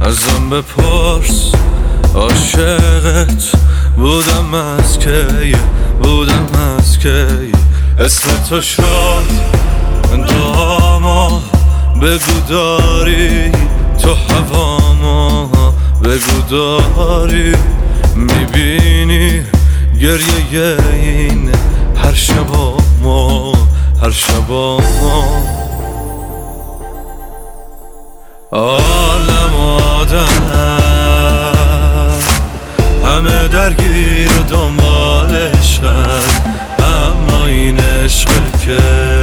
ازم بپرس عاشقت بودم از کی، اسم تو شد داما، بگو داری تو هواما، بگو داری میبینی گریه این هر شبا ما، عالم آدم همه درگیر و دنبال عشقن، اما این عشق که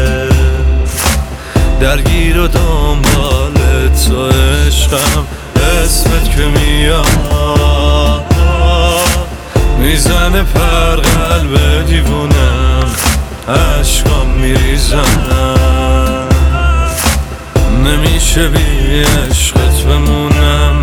درگیر و دنبال تو عشقم. اسمت که میاد میزنه پر قلب دیوونم، عشقام میریزن نمیشه بی عشقت بمونم.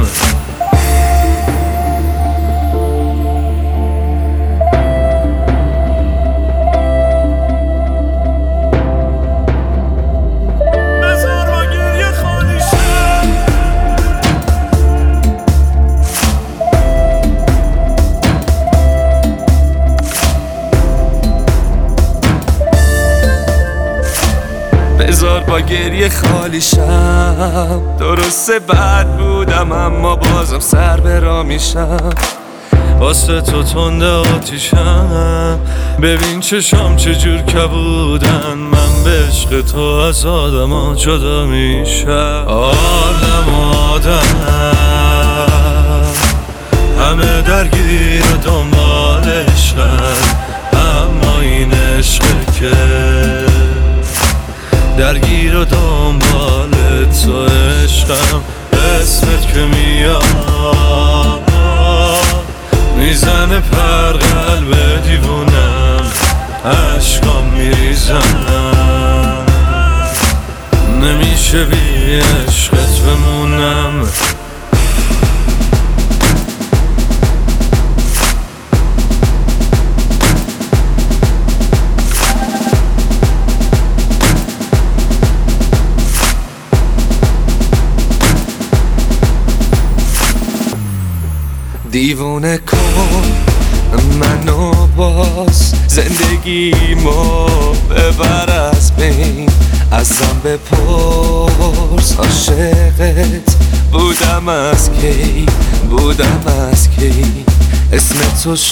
بذار با گریه خالی شم، درسته بد بودم اما بازم سر برا میشم، واسه تو تنده آتیشم. ببین چشام چجور کبودن، من به عشق تو از آدم ها جدا میشم. عالم آدم همه درگیر و دنبال عشقن، اما این عشق که درگیر و دنبال تو عشقم. اسمت که میاد میزنه پر قلب دیوونم، عشقام میریزن نمیشه بی عشقت بمونم. دیوونه کن منو باز، زندگیمو ببر از بین، ازم بپرس عاشقت بودم از کی، اسم تو